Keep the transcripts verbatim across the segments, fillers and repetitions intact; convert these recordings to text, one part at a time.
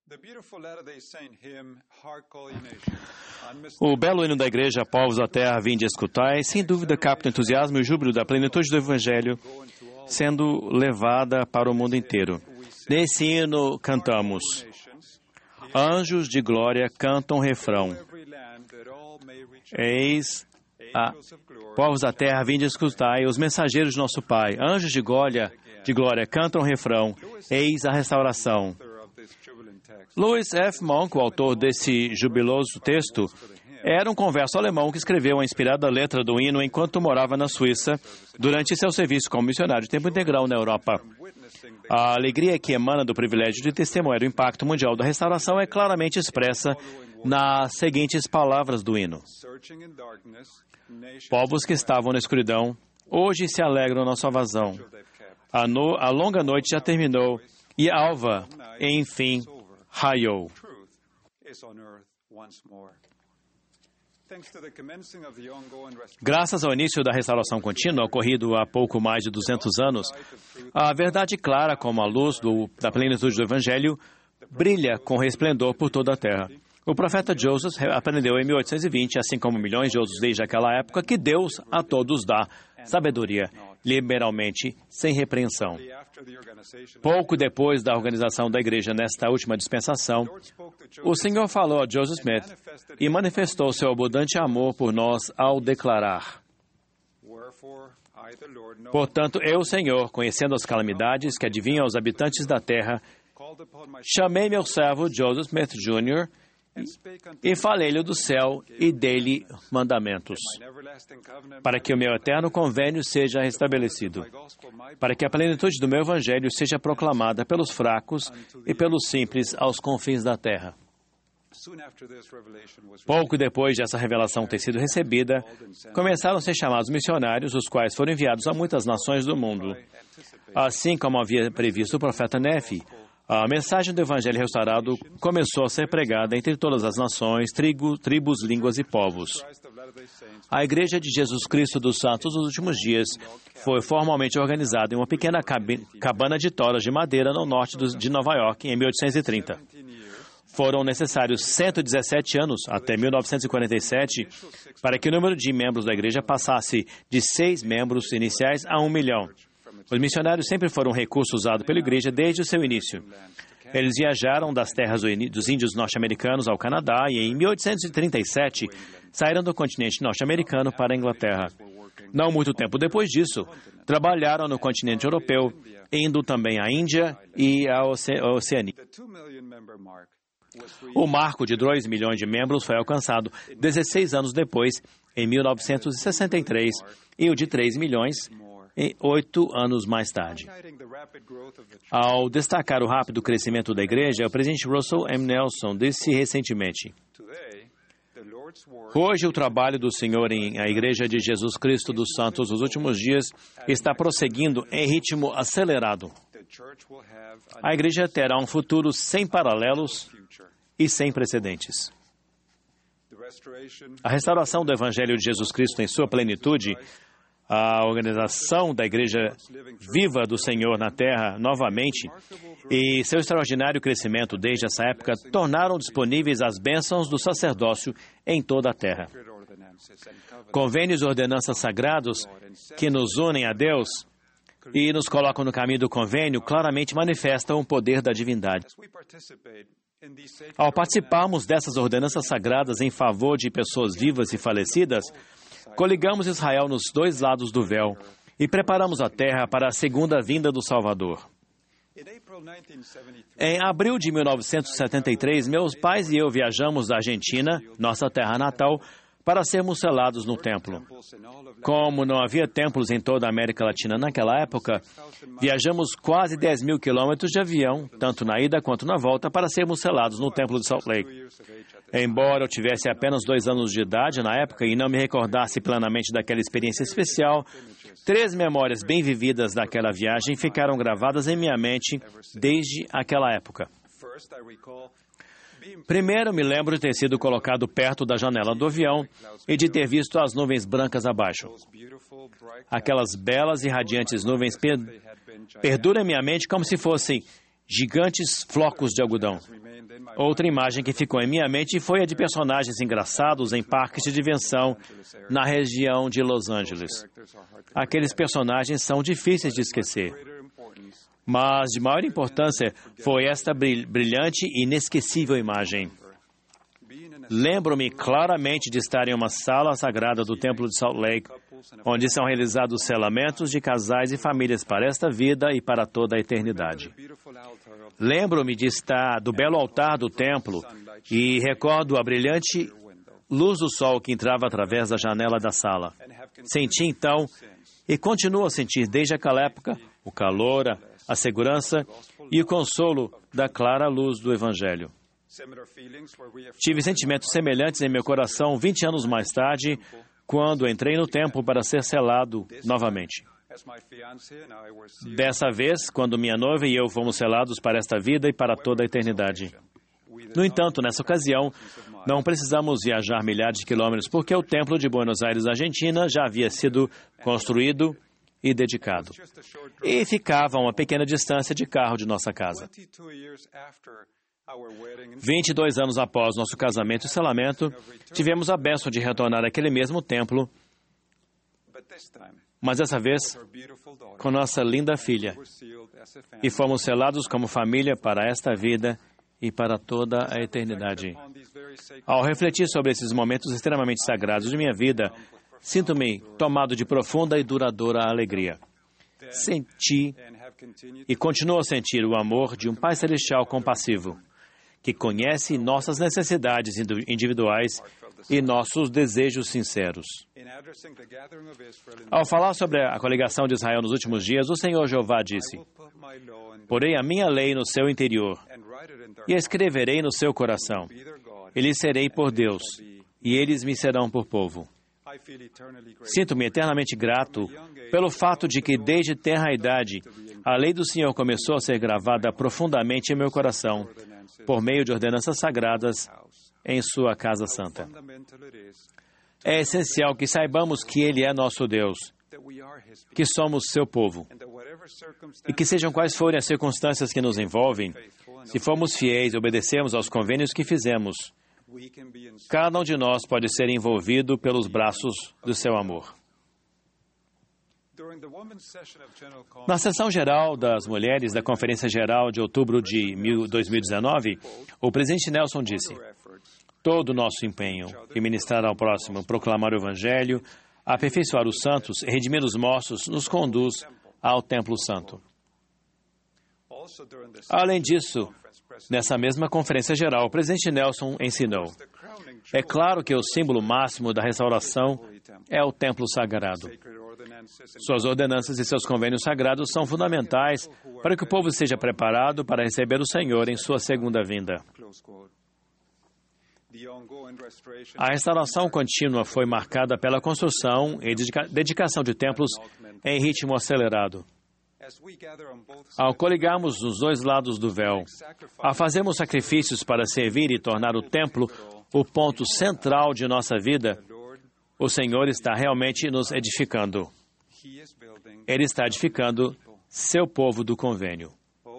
O belo hino da igreja, povos da terra, vinde escutai, sem dúvida capta o entusiasmo e o júbilo da plenitude do Evangelho sendo levada para o mundo inteiro. Nesse hino cantamos: anjos de glória cantam o refrão. Eis a povos da terra, vinde escutai, os mensageiros de nosso Pai. Anjos de glória, de glória cantam o refrão. Eis a restauração. Louis F. Monk, o autor desse jubiloso texto, era um converso alemão que escreveu a inspirada letra do hino enquanto morava na Suíça durante seu serviço como missionário de tempo integral na Europa. A alegria que emana do privilégio de testemunhar o impacto mundial da restauração é claramente expressa nas seguintes palavras do hino: povos que estavam na escuridão, hoje se alegram na salvação. A, no, a longa noite já terminou e a alva, enfim, raiou. Graças ao início da restauração contínua, ocorrido há pouco mais de duzentos anos, a verdade clara como a luz do, da plenitude do Evangelho brilha com resplendor por toda a terra. O profeta Joseph aprendeu em mil oitocentos e vinte, assim como milhões de outros desde aquela época, que Deus a todos dá sabedoria, liberalmente, sem repreensão. Pouco depois da organização da igreja nesta última dispensação, o Senhor falou a Joseph Smith e manifestou seu abundante amor por nós ao declarar: portanto, eu, Senhor, conhecendo as calamidades que adivinham aos habitantes da terra, chamei meu servo Joseph Smith Júnior e falei-lhe do céu e dei-lhe mandamentos, para que o meu eterno convênio seja restabelecido, para que a plenitude do meu evangelho seja proclamada pelos fracos e pelos simples aos confins da terra. Pouco depois dessa revelação ter sido recebida, começaram a ser chamados missionários, os quais foram enviados a muitas nações do mundo. Assim como havia previsto o profeta Nefi, a mensagem do Evangelho restaurado começou a ser pregada entre todas as nações, trigo, tribos, línguas e povos. A Igreja de Jesus Cristo dos Santos dos Últimos Dias foi formalmente organizada em uma pequena cabana de toras de madeira no norte de Nova York, em mil oitocentos e trinta. Foram necessários cento e dezessete anos, até mil novecentos e quarenta e sete, para que o número de membros da Igreja passasse de seis membros iniciais a um milhão. Os missionários sempre foram um recurso usado pela Igreja desde o seu início. Eles viajaram das terras dos índios norte-americanos ao Canadá e, em mil oitocentos e trinta e sete, saíram do continente norte-americano para a Inglaterra. Não muito tempo depois disso, trabalharam no continente europeu, indo também à Índia e à Oce- Oceania. O marco de dois milhões de membros foi alcançado dezesseis anos depois, em mil novecentos e sessenta e três, e o de três milhões em oito anos mais tarde. Ao destacar o rápido crescimento da igreja, o presidente Russell M. Nelson disse recentemente: hoje o trabalho do Senhor em a Igreja de Jesus Cristo dos Santos dos Últimos Dias está prosseguindo em ritmo acelerado. A igreja terá um futuro sem paralelos e sem precedentes. A restauração do Evangelho de Jesus Cristo em sua plenitude, a organização da Igreja viva do Senhor na Terra novamente e seu extraordinário crescimento desde essa época tornaram disponíveis as bênçãos do sacerdócio em toda a Terra. Convênios e ordenanças sagrados que nos unem a Deus e nos colocam no caminho do convênio claramente manifestam o poder da divindade. Ao participarmos dessas ordenanças sagradas em favor de pessoas vivas e falecidas, coligamos Israel nos dois lados do véu e preparamos a terra para a segunda vinda do Salvador. Em abril de mil novecentos e setenta e três, meus pais e eu viajamos da Argentina, nossa terra natal, para sermos selados no templo. Como não havia templos em toda a América Latina naquela época, viajamos quase dez mil quilômetros de avião, tanto na ida quanto na volta, para sermos selados no templo de Salt Lake. Embora eu tivesse apenas dois anos de idade na época e não me recordasse plenamente daquela experiência especial, três memórias bem vividas daquela viagem ficaram gravadas em minha mente desde aquela época. Primeiro, me lembro de ter sido colocado perto da janela do avião e de ter visto as nuvens brancas abaixo. Aquelas belas e radiantes nuvens per- perduram em minha mente como se fossem gigantes flocos de algodão. Outra imagem que ficou em minha mente foi a de personagens engraçados em parques de diversão na região de Los Angeles. Aqueles personagens são difíceis de esquecer. Mas de maior importância foi esta brilhante e inesquecível imagem. Lembro-me claramente de estar em uma sala sagrada do Templo de Salt Lake, onde são realizados selamentos de casais e famílias para esta vida e para toda a eternidade. Lembro-me de estar do belo altar do templo e recordo a brilhante luz do sol que entrava através da janela da sala. Senti então, e continuo a sentir desde aquela época, o calor, a segurança e o consolo da clara luz do Evangelho. Tive sentimentos semelhantes em meu coração vinte anos mais tarde, quando entrei no templo para ser selado novamente. Dessa vez, quando minha noiva e eu fomos selados para esta vida e para toda a eternidade. No entanto, nessa ocasião, não precisamos viajar milhares de quilômetros, porque o templo de Buenos Aires, Argentina, já havia sido construído e dedicado. E ficava a uma pequena distância de carro de nossa casa. vinte e dois anos após nosso casamento e selamento, tivemos a bênção de retornar àquele mesmo templo, mas dessa vez com nossa linda filha, e fomos selados como família para esta vida e para toda a eternidade. Ao refletir sobre esses momentos extremamente sagrados de minha vida, sinto-me tomado de profunda e duradoura alegria. Senti e continuo a sentir o amor de um Pai Celestial compassivo, que conhece nossas necessidades individuais e nossos desejos sinceros. Ao falar sobre a coligação de Israel nos últimos dias, o Senhor Jeová disse: "Porei a minha lei no seu interior e a escreverei no seu coração. E lhes serei por Deus, e eles me serão por povo." Sinto-me eternamente grato pelo fato de que, desde tenra idade, a lei do Senhor começou a ser gravada profundamente em meu coração, por meio de ordenanças sagradas em sua casa santa. É essencial que saibamos que Ele é nosso Deus, que somos seu povo, e que sejam quais forem as circunstâncias que nos envolvem, se formos fiéis e obedecermos aos convênios que fizemos, cada um de nós pode ser envolvido pelos braços do seu amor. Na sessão geral das mulheres da Conferência Geral de outubro de dois mil e dezenove, o presidente Nelson disse: "Todo o nosso empenho em ministrar ao próximo, proclamar o Evangelho, aperfeiçoar os santos e redimir os mortos nos conduz ao Templo Santo." Além disso, nessa mesma Conferência Geral, o presidente Nelson ensinou: "É claro que o símbolo máximo da restauração é o Templo Sagrado. Suas ordenanças e seus convênios sagrados são fundamentais para que o povo esteja preparado para receber o Senhor em sua segunda vinda." A restauração contínua foi marcada pela construção e dedicação de templos em ritmo acelerado. Ao coligarmos nos dois lados do véu, ao fazermos sacrifícios para servir e tornar o templo o ponto central de nossa vida, o Senhor está realmente nos edificando. Ele está edificando seu povo do convênio.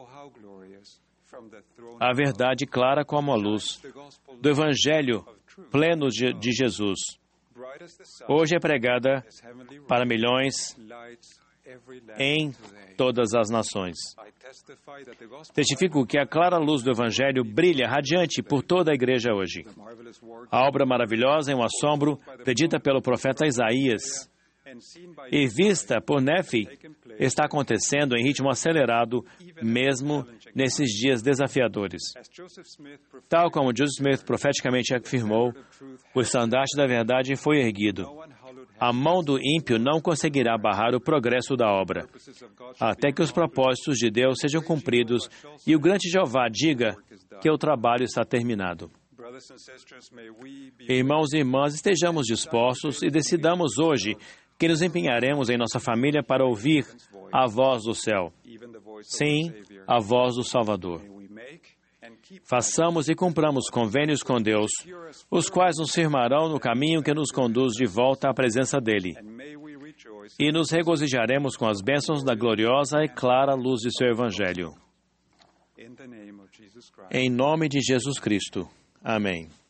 A verdade clara como a luz do Evangelho pleno de, de Jesus hoje é pregada para milhões em todas as nações. Testifico que a clara luz do Evangelho brilha radiante por toda a igreja hoje. A obra maravilhosa é um assombro predita pelo profeta Isaías e vista por Nefi está acontecendo em ritmo acelerado, mesmo nesses dias desafiadores. Tal como Joseph Smith profeticamente afirmou, o estandarte da verdade foi erguido. A mão do ímpio não conseguirá barrar o progresso da obra, até que os propósitos de Deus sejam cumpridos e o grande Jeová diga que o trabalho está terminado. Irmãos e irmãs, estejamos dispostos e decidamos hoje que nos empenharemos em nossa família para ouvir a voz do céu. Sim, a voz do Salvador. Façamos e cumpramos convênios com Deus, os quais nos firmarão no caminho que nos conduz de volta à presença dEle. E nos regozijaremos com as bênçãos da gloriosa e clara luz de seu Evangelho. Em nome de Jesus Cristo. Amém.